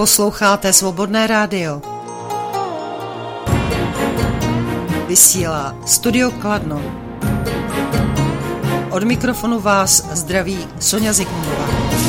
Posloucháte Svobodné rádio. Vysílá Studio Kladno. Od mikrofonu vás zdraví Sonja Zikmundová.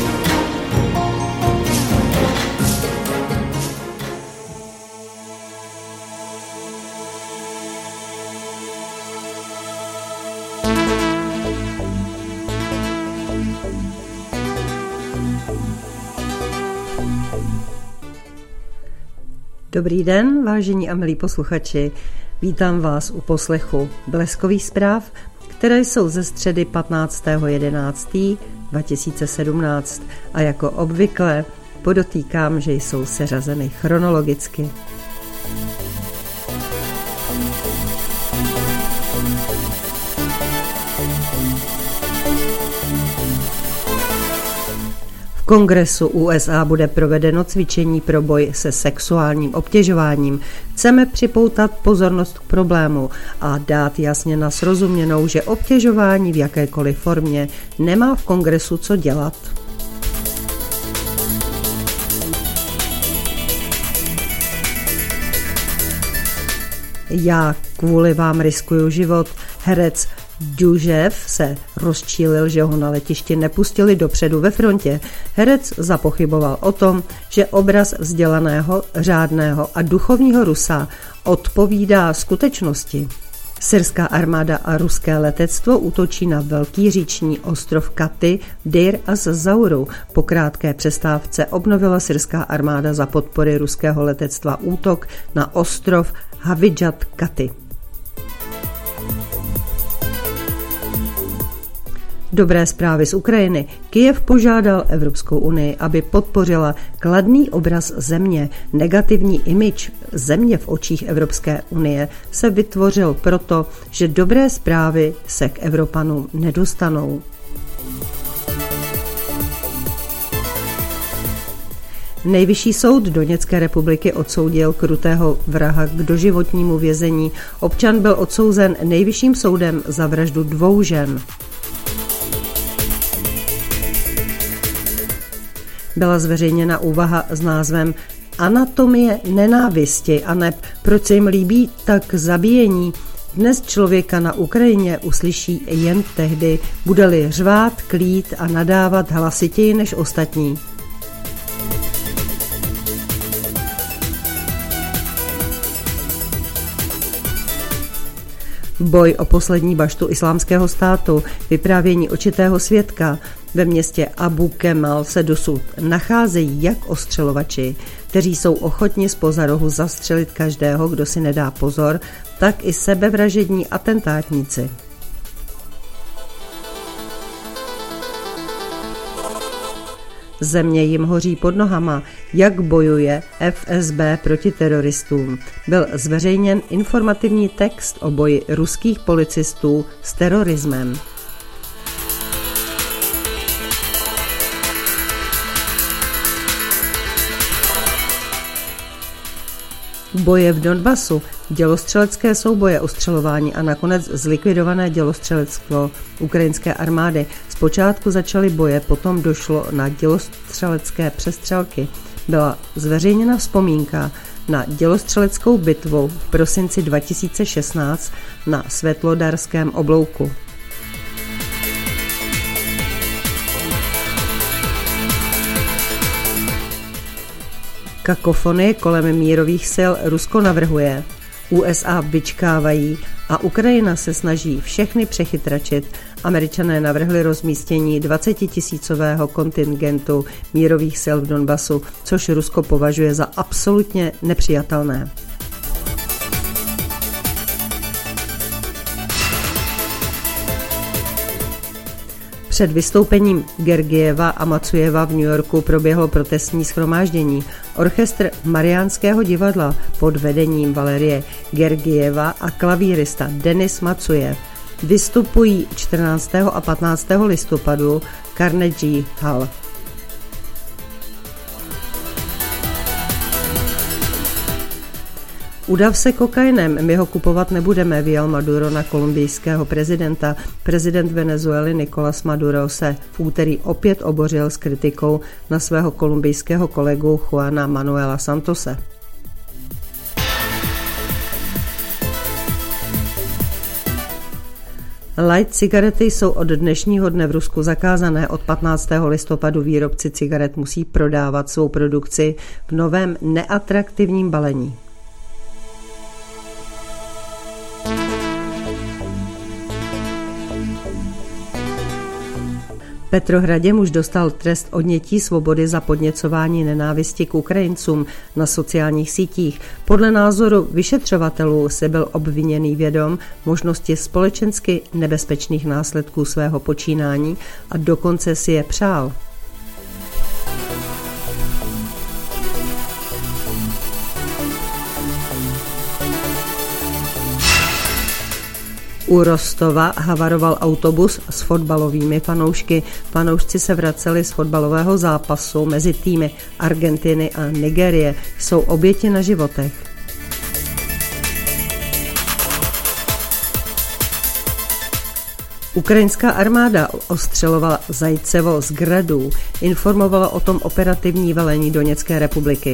Dobrý den, vážení a milí posluchači. Vítám vás u poslechu bleskových zpráv, které jsou ze středy 15.11.2017 a jako obvykle podotýkám, že jsou seřazeny chronologicky. V Kongresu USA bude provedeno cvičení pro boj se sexuálním obtěžováním. Chceme připoutat pozornost k problému a dát jasně na srozuměnou, že obtěžování v jakékoliv formě nemá v Kongresu co dělat. Já kvůli vám riskuju život. Herec Dužev se rozčílil, že ho na letišti nepustili dopředu ve frontě. Herec zapochyboval o tom, že obraz vzdělaného, řádného a duchovního Rusa odpovídá skutečnosti. Syrská armáda a ruské letectvo útočí na velký říční ostrov Katy v Deir az-Zauru. Po krátké přestávce obnovila syrská armáda za podpory ruského letectva útok na ostrov Havidžat Katy. Dobré zprávy z Ukrajiny. Kyjev požádal Evropskou unii, aby podpořila kladný obraz země. Negativní image země v očích Evropské unie se vytvořil proto, že dobré zprávy se k Evropanům nedostanou. Nejvyšší soud Doněcké republiky odsoudil krutého vraha k doživotnímu vězení. Občan byl odsouzen nejvyšším soudem za vraždu 2 žen. Byla zveřejněna úvaha s názvem Anatomie nenávisti aneb proč se jim líbí tak zabíjení. Dnes člověka na Ukrajině uslyší jen tehdy, bude-li řvát, klít a nadávat hlasitěji než ostatní. Boj o poslední baštu islámského státu, vyprávění očitého svědka. Ve městě Abu Kemal se dosud nacházejí jak ostřelovači, kteří jsou ochotni zpoza rohu zastřelit každého, kdo si nedá pozor, tak i sebevražední atentátníci. Země jim hoří pod nohama, jak bojuje FSB proti teroristům. Byl zveřejněn informativní text o boji ruských policistů s terorismem. Boje v Donbasu, dělostřelecké souboje, ostřelování a nakonec zlikvidované dělostřelectvo ukrajinské armády. Zpočátku začaly boje, potom došlo na dělostřelecké přestřelky. Byla zveřejněna vzpomínka na dělostřeleckou bitvu v prosinci 2016 na Svetlodarském oblouku. Kakofonie kolem mírových sil Rusko navrhuje, USA vyčkávají a Ukrajina se snaží všechny přechytračit. Američané navrhli rozmístění 20 000 kontingentu mírových sil v Donbasu, což Rusko považuje za absolutně nepřijatelné. Před vystoupením Gergijeva a Macujeva v New Yorku proběhlo protestní shromáždění. Orchestr Mariánského divadla pod vedením Valerie Gergijeva a klavírista Denis Macujev vystupují 14. a 15. listopadu Carnegie Hall. Udav se kokainem, my ho kupovat nebudeme, vyjel Maduro na kolumbijského prezidenta. Prezident Venezuely Nicolás Maduro se v úterý opět obořil s kritikou na svého kolumbijského kolegu Juana Manuela Santose. Light cigarety jsou od dnešního dne v Rusku zakázané. Od 15. listopadu výrobci cigaret musí prodávat svou produkci v novém neatraktivním balení. V Petrohradě muž dostal trest odnětí svobody za podněcování nenávisti k Ukrajincům na sociálních sítích. Podle názoru vyšetřovatelů se byl obviněný vědom možnosti společensky nebezpečných následků svého počínání a dokonce si je přál. U Rostova havaroval autobus s fotbalovými fanoušky. Fanoušci se vraceli z fotbalového zápasu mezi týmy Argentiny a Nigérie. Jsou oběti na životech. Ukrajinská armáda ostřelovala Zajcevo z gradů. Informovala o tom operativní velení Doněcké republiky.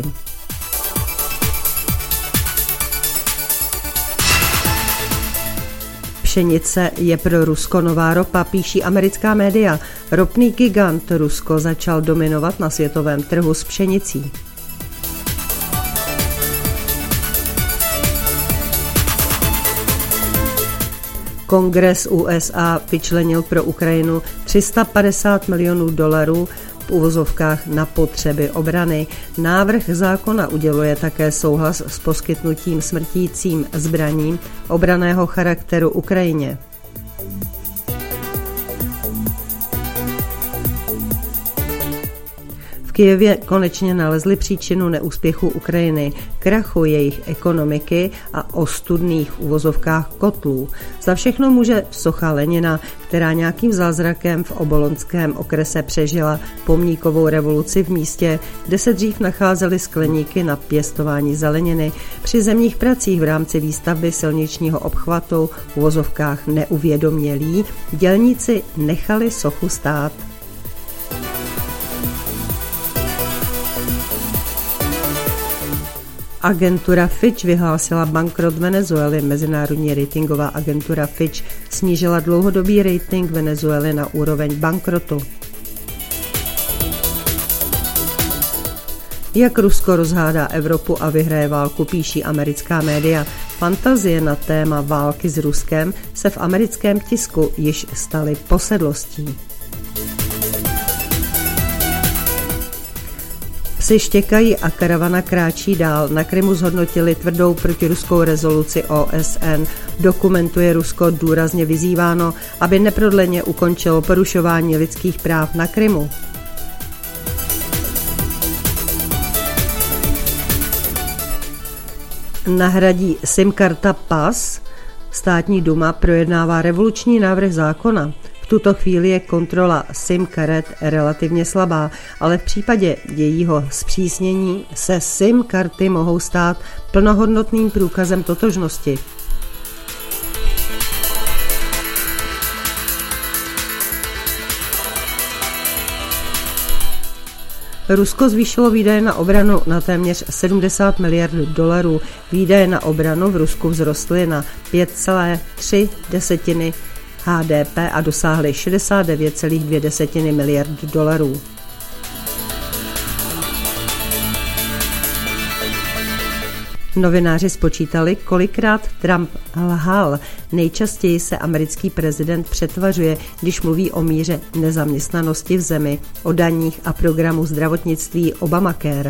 Pšenice je pro Rusko nová ropa, píší americká média. Ropný gigant Rusko začal dominovat na světovém trhu s pšenicí. Kongres USA vyčlenil pro Ukrajinu $350 milionů v uvozovkách na potřeby obrany. Návrh zákona uděluje také souhlas s poskytnutím smrtícím zbraním obranného charakteru Ukrajině. V Kyjevě konečně nalezli příčinu neúspěchu Ukrajiny, krachu jejich ekonomiky a ostudných v uvozovkách kotlů. Za všechno může socha Lenina, která nějakým zázrakem v Obolonském okrese přežila pomníkovou revoluci v místě, kde se dřív nacházely skleníky na pěstování zeleniny. Při zemních pracích v rámci výstavby silničního obchvatu v uvozovkách neuvědomělí dělníci nechali sochu stát. Agentura Fitch vyhlásila bankrot Venezuely. Mezinárodní ratingová agentura Fitch snížila dlouhodobý rating Venezuely na úroveň bankrotu. Jak Rusko rozhádá Evropu a vyhraje válku, píší americká média. Fantazie na téma války s Ruskem se v americkém tisku již staly posedlostí. Psi štěkají a karavana kráčí dál. Na Krymu zhodnotili tvrdou protiruskou rezoluci OSN. Dokumentuje Rusko důrazně vyzýváno, aby neprodleně ukončilo porušování lidských práv na Krymu. Nahradí SIM-karta pas? Státní duma projednává revoluční návrh zákona. V tuto chvíli je kontrola SIM-karet relativně slabá, ale v případě jejího zpřísnění se SIM-karty mohou stát plnohodnotným průkazem totožnosti. Rusko zvýšilo výdaje na obranu na téměř $70 miliard. Výdaje na obranu v Rusku vzrostly na 5,3 HDP a dosáhly $69,2 miliard. Novináři spočítali, kolikrát Trump lhal. Nejčastěji se americký prezident přetvařuje, když mluví o míře nezaměstnanosti v zemi, o daních a programu zdravotnictví Obamacare.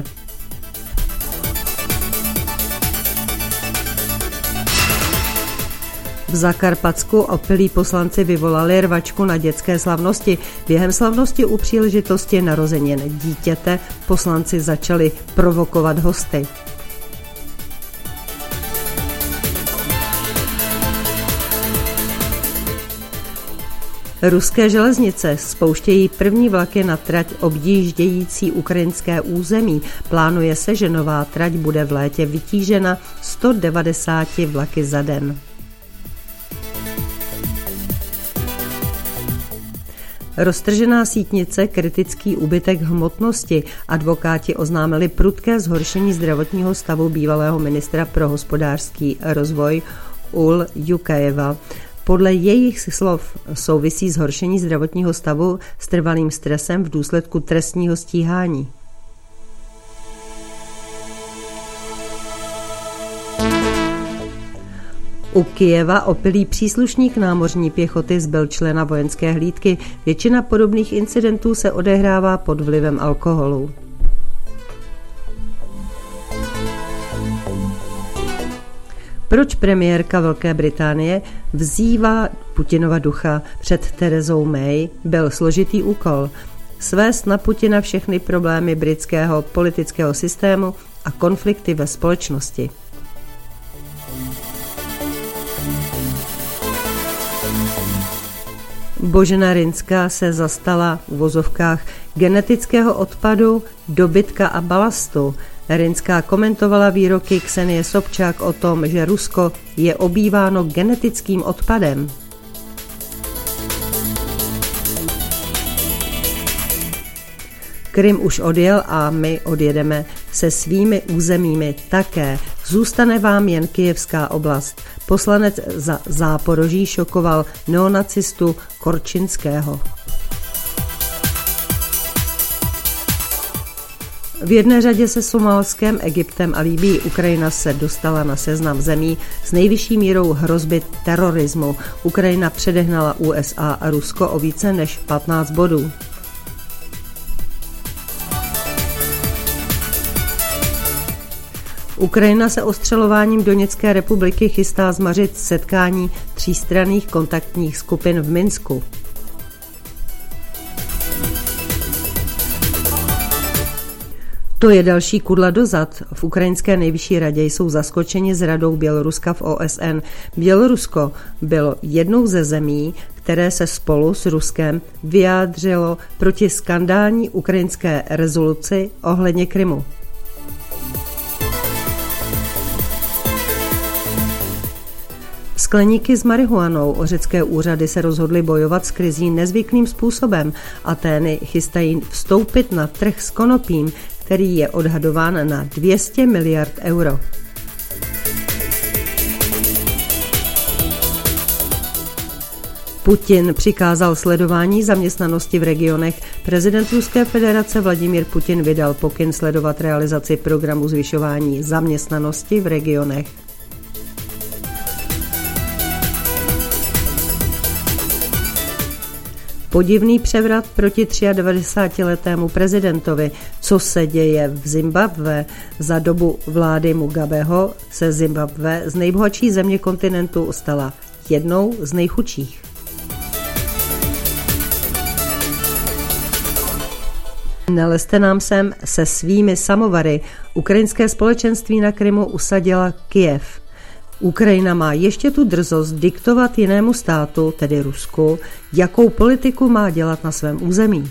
V Zakarpatsku opilí poslanci vyvolali rvačku na dětské slavnosti. Během slavnosti u příležitosti narozenin dítěte poslanci začali provokovat hosty. Ruské železnice spouštějí první vlaky na trať objíždějící ukrajinské území. Plánuje se, že nová trať bude v létě vytížena 190 vlaky za den. Roztržená sítnice, kritický úbytek hmotnosti. Advokáti oznámili prudké zhoršení zdravotního stavu bývalého ministra pro hospodářský rozvoj Uljukajeva. Podle jejich slov souvisí zhoršení zdravotního stavu s trvalým stresem v důsledku trestního stíhání. U Kyjeva opilý příslušník námořní pěchoty zbil člena vojenské hlídky. Většina podobných incidentů se odehrává pod vlivem alkoholu. Proč premiérka Velké Británie vzývá Putinova ducha? Před Terezou May byl složitý úkol svést na Putina všechny problémy britského politického systému a konflikty ve společnosti. Božena Rynská se zastala v uvozovkách genetického odpadu, dobytka a balastu. Rynská komentovala výroky Ksenie Sobčák o tom, že Rusko je obýváno genetickým odpadem. Krym už odjel a my odjedeme se svými územími také. Zůstane vám jen Kyjevská oblast. Poslanec za Záporoží šokoval neonacistu Korčinského. V jedné řadě se Somálskem, Egyptem a Libyí Ukrajina se dostala na seznam zemí s nejvyšší mírou hrozby terorismu. Ukrajina předehnala USA a Rusko o více než 15 bodů. Ukrajina se ostřelováním Doněcké republiky chystá zmařit setkání třístranných kontaktních skupin v Minsku. To je další kudla dozad. V ukrajinské nejvyšší radě jsou zaskočeni s radou Běloruska v OSN. Bělorusko bylo jednou ze zemí, které se spolu s Ruskem vyjádřilo proti skandální ukrajinské rezoluci ohledně Krymu. Skleníky s marihuanou. Řecké úřady se rozhodly bojovat s krizí nezvyklým způsobem. Atény chystají vstoupit na trh s konopím, který je odhadován na 200 miliard euro. Putin přikázal sledování zaměstnanosti v regionech. Prezident Ruské federace Vladimír Putin vydal pokyn sledovat realizaci programu zvyšování zaměstnanosti v regionech. Podivný převrat proti 93letému prezidentovi. Co se děje v Zimbabwe? Za dobu vlády Mugabeho se Zimbabwe z nejbohatší země kontinentu stala jednou z nejchudších. Nelezte nám sem se svými samovary. Ukrajinské společenství na Krymu usadila Kyjev. Ukrajina má ještě tu drzost diktovat jinému státu, tedy Rusku, jakou politiku má dělat na svém území.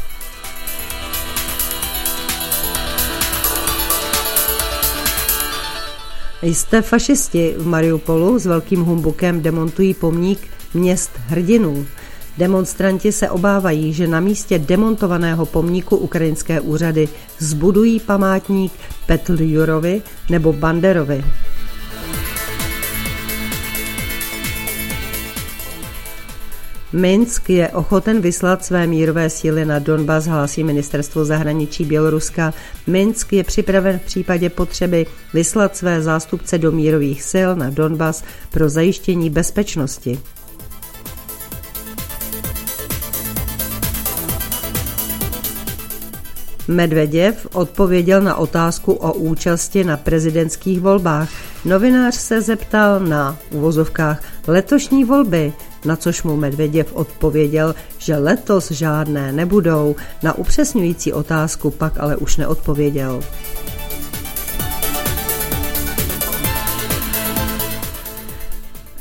Jste fašisti. V Mariupolu s velkým humbukem demontují pomník měst hrdinů. Demonstranti se obávají, že na místě demontovaného pomníku ukrajinské úřady zbudují památník Petliurovi nebo Banderovi. Minsk je ochoten vyslat své mírové síly na Donbas, hlásí ministerstvo zahraničí Běloruska. Minsk je připraven v případě potřeby vyslat své zástupce do mírových sil na Donbas pro zajištění bezpečnosti. Medveděv odpověděl na otázku o účasti na prezidentských volbách. Novinář se zeptal na uvozovkách letošní volby, na což mu Medveděv odpověděl, že letos žádné nebudou. Na upřesňující otázku pak ale už neodpověděl.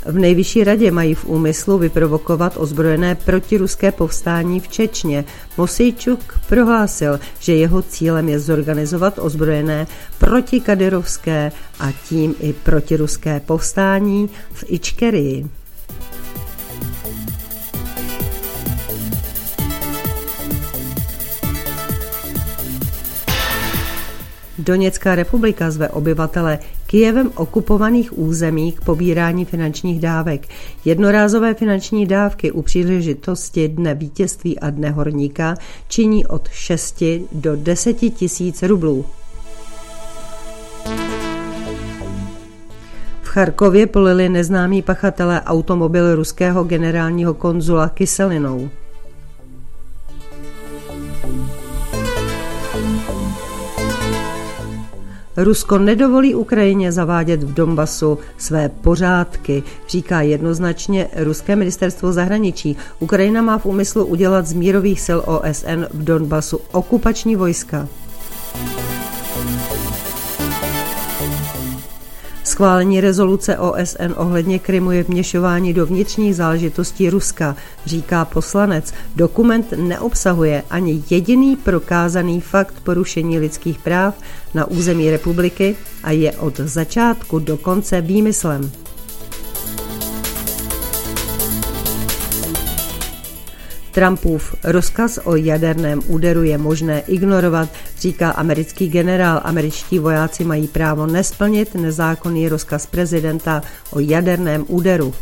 V nejvyšší radě mají v úmyslu vyprovokovat ozbrojené protiruské povstání v Čečně. Mosejčuk prohlásil, že jeho cílem je zorganizovat ozbrojené protikadyrovské a tím i protiruské povstání v Ičkerii. Doněcká republika zve obyvatele Kyjevem okupovaných území k pobírání finančních dávek. Jednorázové finanční dávky u příležitosti Dne vítězství a Dne horníka činí od 6 do 10 tisíc rublů. V Charkově polili neznámí pachatelé automobil ruského generálního konzula kyselinou. Rusko nedovolí Ukrajině zavádět v Donbasu své pořádky, říká jednoznačně ruské ministerstvo zahraničí. Ukrajina má v úmyslu udělat z mírových sil OSN v Donbasu okupační vojska. Schválení rezoluce OSN ohledně Krymu je vměšování do vnitřních záležitostí Ruska, říká poslanec. Dokument neobsahuje ani jediný prokázaný fakt porušení lidských práv na území republiky a je od začátku do konce výmyslem. Trumpův rozkaz o jaderném úderu je možné ignorovat, říká americký generál. Američtí vojáci mají právo nesplnit nezákonný rozkaz prezidenta o jaderném úderu.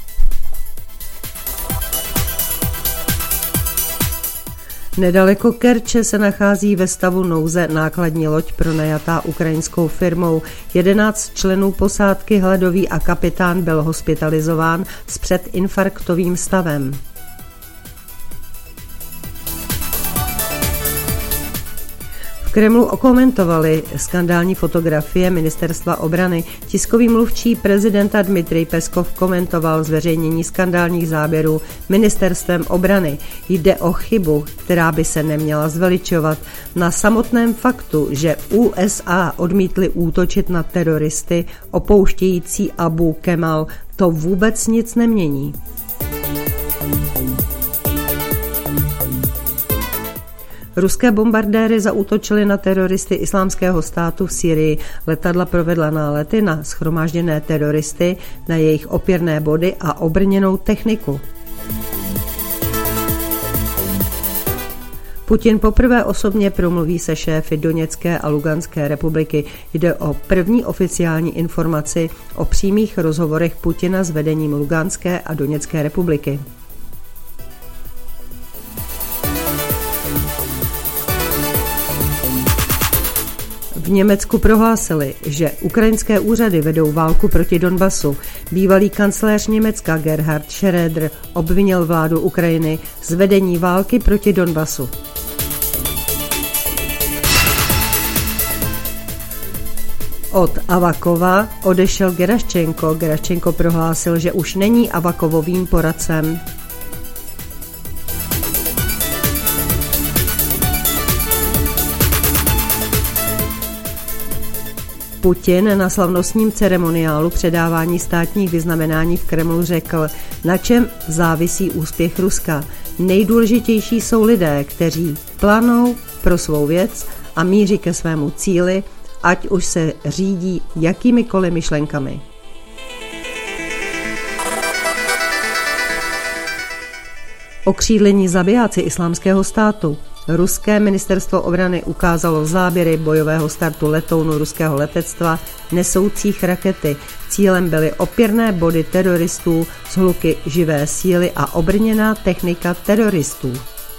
Nedaleko Kerče se nachází ve stavu nouze nákladní loď pronajatá ukrajinskou firmou. 11 členů posádky hladový a kapitán byl hospitalizován s předinfarktovým stavem. V Kremlu okomentovali skandální fotografie ministerstva obrany. Tiskový mluvčí prezidenta Dmitrij Peskov komentoval zveřejnění skandálních záběrů ministerstvem obrany. Jde o chybu, která by se neměla zveličovat. Na samotném faktu, že USA odmítli útočit na teroristy opouštějící Abu Kemal, to vůbec nic nemění. Ruské bombardéry zaútočily na teroristy Islámského státu v Sýrii. Letadla provedla nálety na shromážděné teroristy, na jejich opěrné body a obrněnou techniku. Putin poprvé osobně promluví se šéfy Doněcké a Luganské republiky. Jde o první oficiální informaci o přímých rozhovorech Putina s vedením Luganské a Doněcké republiky. V Německu prohlásili, že ukrajinské úřady vedou válku proti Donbasu. Bývalý kancléř Německa Gerhard Schröder obvinil vládu Ukrajiny z vedení války proti Donbasu. Od Avakova odešel Geraščenko. Geraščenko prohlásil, že už není Avakovovým poradcem. Putin na slavnostním ceremoniálu předávání státních vyznamenání v Kremlu řekl, na čem závisí úspěch Ruska. Nejdůležitější jsou lidé, kteří planou pro svou věc a míří ke svému cíli, ať už se řídí jakýmikoliv myšlenkami. Okřídlení zabijáci Islámského státu. Ruské ministerstvo obrany ukázalo záběry bojového startu letounu ruského letectva nesoucích rakety. Cílem byly opěrné body teroristů s hluky živé síly a obrněná technika teroristů.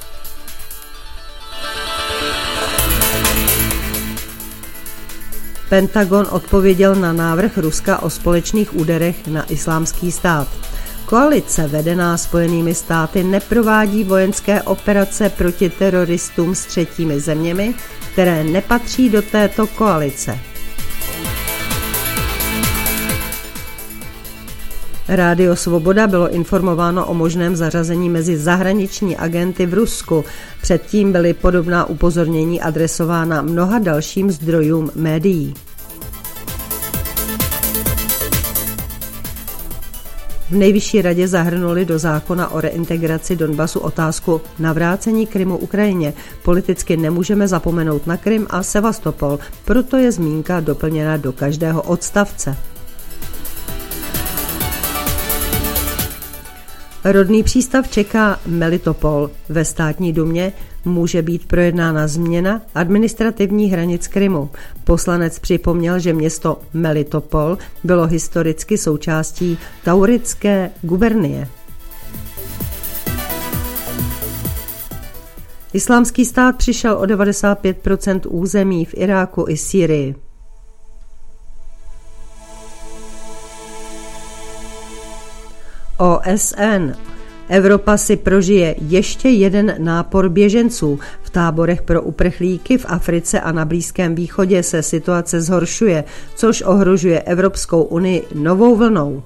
Pentagon odpověděl na návrh Ruska o společných úderech na Islámský stát. Koalice vedená Spojenými státy neprovádí vojenské operace proti teroristům s třetími zeměmi, které nepatří do této koalice. Rádio Svoboda bylo informováno o možném zařazení mezi zahraniční agenty v Rusku. Předtím byly podobná upozornění adresována mnoha dalším zdrojům médií. V nejvyšší radě zahrnuli do zákona o reintegraci Donbasu otázku navrácení Krymu Ukrajině. Politicky nemůžeme zapomenout na Krym a Sevastopol, proto je zmínka doplněna do každého odstavce. Rodný přístav čeká Melitopol. Ve státní dumě může být projednána změna administrativních hranic Krymu. Poslanec připomněl, že město Melitopol bylo historicky součástí Tauritské gubernie. Islámský stát přišel o 95% území v Iráku i Sýrii. OSN. Evropa si prožije ještě jeden nápor běženců. V táborech pro uprchlíky v Africe a na Blízkém východě se situace zhoršuje, což ohrožuje Evropskou unii novou vlnou.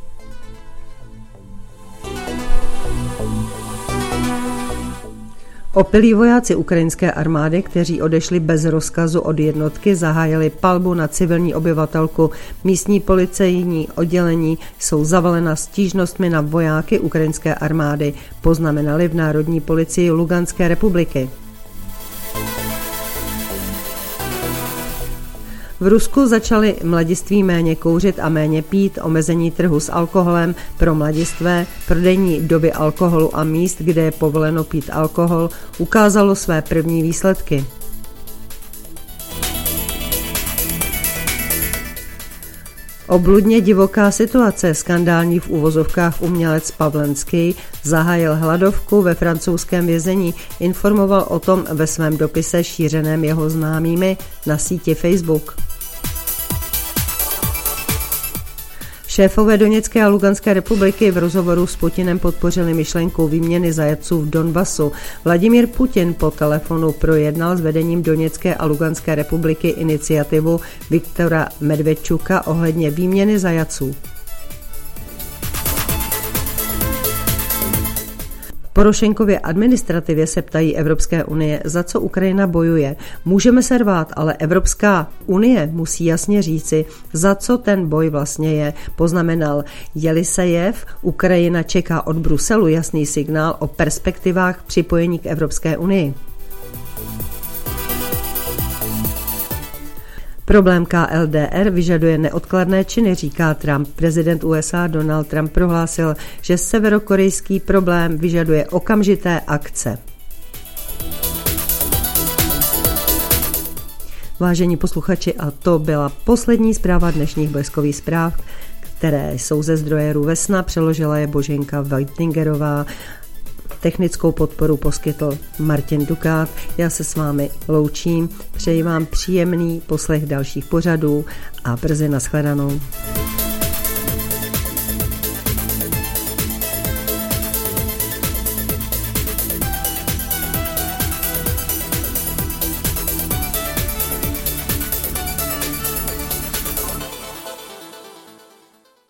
Opilí vojáci ukrajinské armády, kteří odešli bez rozkazu od jednotky, zahájili palbu na civilní obyvatelku. Místní policejní oddělení jsou zavalena stížnostmi na vojáky ukrajinské armády, poznamenali v Národní policii Luganské republiky. V Rusku začali mladiství méně kouřit a méně pít, omezení trhu s alkoholem pro mladistvé, prodejní doby alkoholu a míst, kde je povoleno pít alkohol, ukázalo své první výsledky. Obludně divoká situace, skandální v uvozovkách umělec Pavlenský zahájil hladovku ve francouzském vězení, informoval o tom ve svém dopise šířeném jeho známými na síti Facebook. Šéfové Doněcké a Luganské republiky v rozhovoru s Putinem podpořili myšlenku výměny zajatců v Donbasu. Vladimír Putin po telefonu projednal s vedením Doněcké a Luganské republiky iniciativu Viktora Medvedčuka ohledně výměny zajatců. Porošenkově administrativě se ptají Evropské unie, za co Ukrajina bojuje. Můžeme se rvát, ale Evropská unie musí jasně říci, za co ten boj vlastně je, poznamenal Jelisejev. Ukrajina čeká od Bruselu jasný signál o perspektivách připojení k Evropské unii. Problém KLDR vyžaduje neodkladné činy, říká Trump. Prezident USA Donald Trump prohlásil, že severokorejský problém vyžaduje okamžité akce. Vážení posluchači, a to byla poslední zpráva dnešních Bleskových zpráv, které jsou ze zdroje RUVESNA, přeložila je Boženka Weittingerová. Technickou podporu poskytl Martin Dukát. Já se s vámi loučím, přeji vám příjemný poslech dalších pořadů a brzy nashledanou.